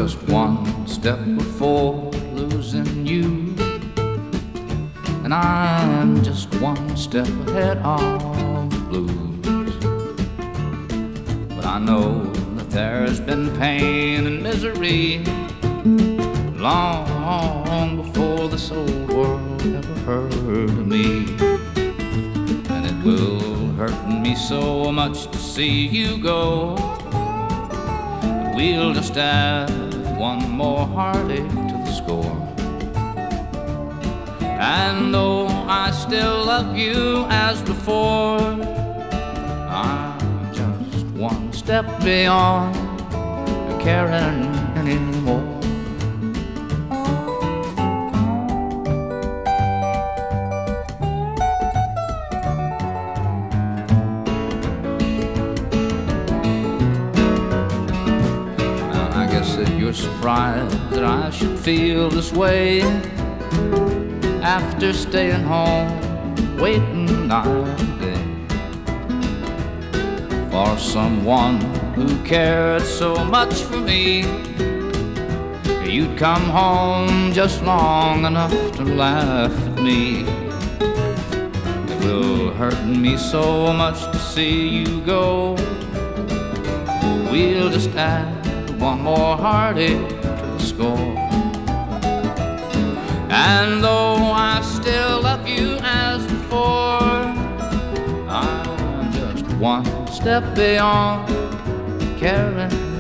just one step before losing you, and I'm just one step ahead of the blues. But I know that there's been pain and misery long before this old world ever heard of me. And it will hurt me so much to see you go, but we'll just add one more heartache to the score. And though I still love you as before, I'm just one step beyond caring anymore. You're surprised that I should feel this way after staying home waiting night and day for someone who cared so much for me. You'd come home just long enough to laugh at me. It will hurt me so much to see you go. We'll just add one more heartache to the score. And though I still love you as before, I'm just one step beyond caring